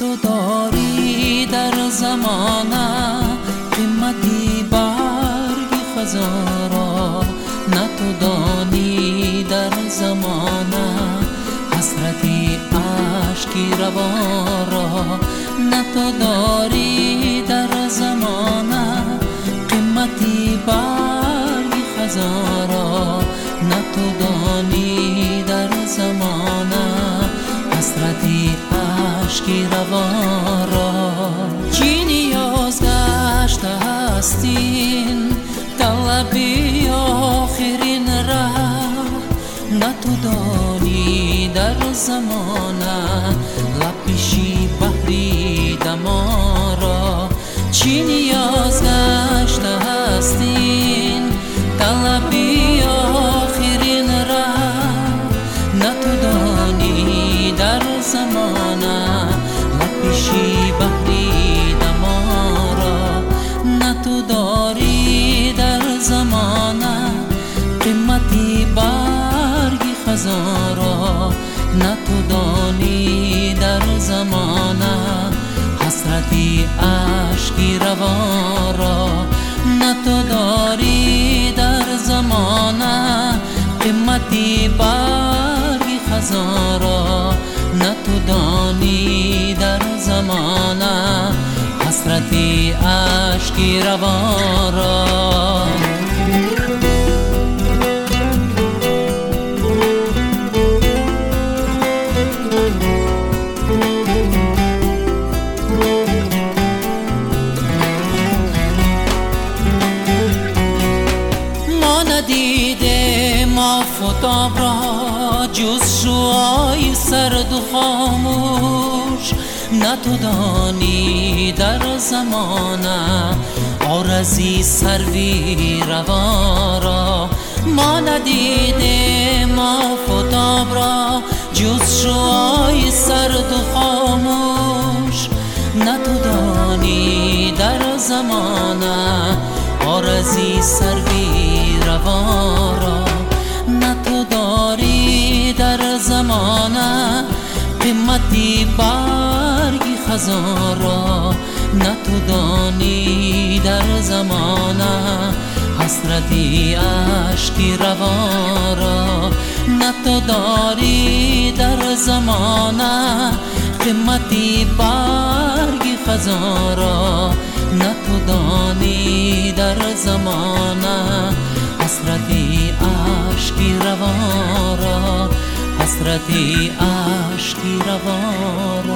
تو داری در زمانه قیمتی برگ خزارا، نه تو دانی در زمانه حسرتی اشکی روارا، نه تو داری در زمانه قیمتی برگ خزارا، نه تو دانی در زمانه حسرتی اشکی روارا. چی نیاز گشته هستین طلبی آخرین ره، نه تو دانی در زمانه لپیشی بحری دمارا. چی نیاز گشته هستین طلبی آخرین ره، نه تو دانی در زمانه لپیشی بحری دمارا، نه تو داری در زمانه قیمتی برگی خزارا، نه تو دانی در زمانه حسرتی اشکی روارا، نه تو داری در زمانه قیمتی برگی خزارا، نه تو دانی در زمانه حسرتی اشکی روارا. ندیده ما فتاب را جز شوهای سرد و خاموش، نه تو دانی در زمانه آرزی سروی روارا. ما ندیده ما فتاب را جز شوهای سرد و خاموش، نه تو دانی در زمانه آرزی سروی روارا، نه تو داری در زمانه قیمتی برگی خزارا، نه تو دانی در زمانه حسرتی اشکی روارا، نه تو داری در زمانه قیمتی برگی خزارا، نه تو دانی در زمانه حسرتی اشکی روارا، حسرتی اشکی روارا.